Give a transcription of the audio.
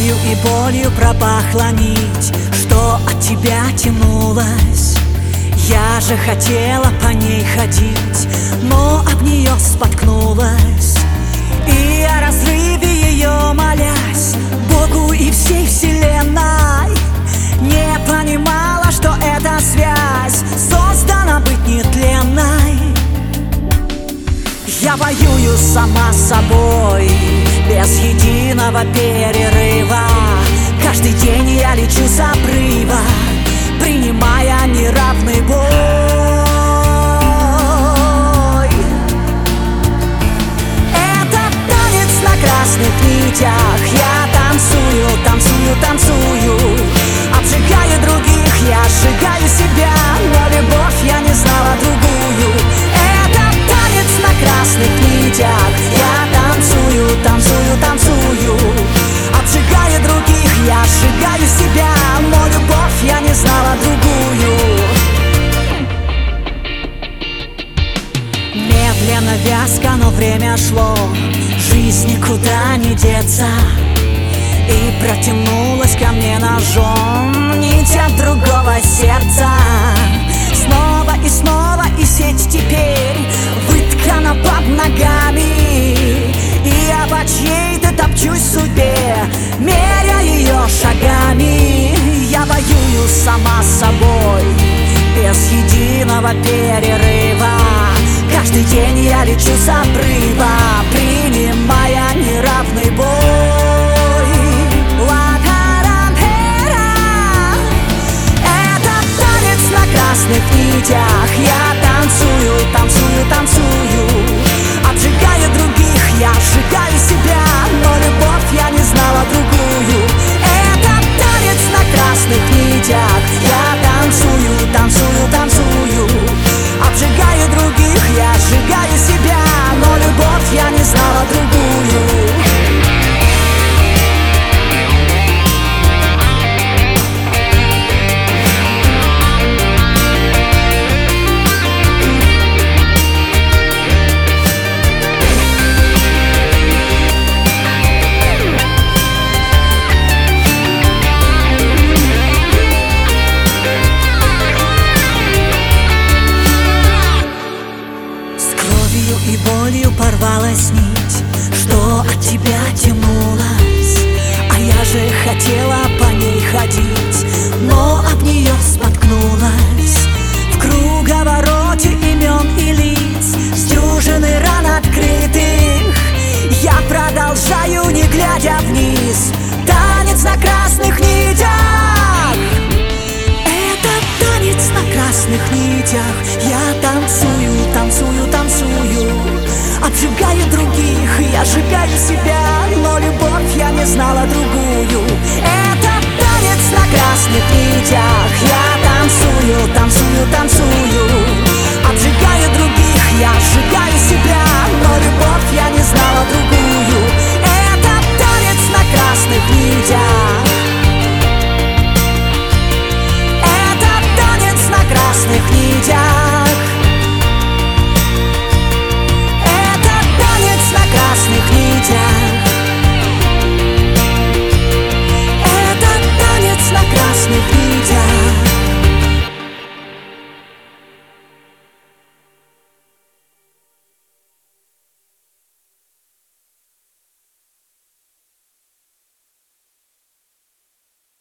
кровью и болью пропахла нить, что от тебя тянулась. Я же хотела по ней ходить, но об нее споткнулась. И о разрыве ее молясь Богу и всей вселенной, не понимала, что эта связь создана быть нетленной. Я воюю сама с собой, без единого перерыва. Каждый день я лечу с обрыва, принимая неравный бой. Этот танец на красных нитях. Я танцую, танцую, танцую, обжигаю других, я сжигаю себя, но любовь я не знала другую. Этот танец на красных нитях. Я танцую, танцую, танцую, обжигаю других, я сжигаю себя, но любовь я не знала другую. Медленно, вязко, но время шло, жизнь никуда не деться. И протянулась ко мне ножом нить от другого сердца. Снова и снова, и сеть теперь выткана под ногами. И я по чьей-то топчусь судьбе, меря ее шагами. Я воюю сама с собой, без единого перерыва. Каждый день я лечу с обрыва, принимая неравный бой. Этот танец на красных нитях. Я танцую, танцую, танцую, обжигаю других, я сжигаю себя, но любовь я не знала другую. Этот танец на красных нитях. Я танцую, танцую, танцую, обжигаю других, я сжигаю себя, но любовь я не знала другую. И болью порвалась нить, что от тебя тянулась. А я же хотела по ней ходить, но об нее споткнулась. В круговороте имен и лиц, с дюжины ран открытых, я продолжаю, не глядя вниз, танец на красных нитях. Это танец на красных нитях. Я танцую, танцую, танцую, обжигаю других, я сжигаю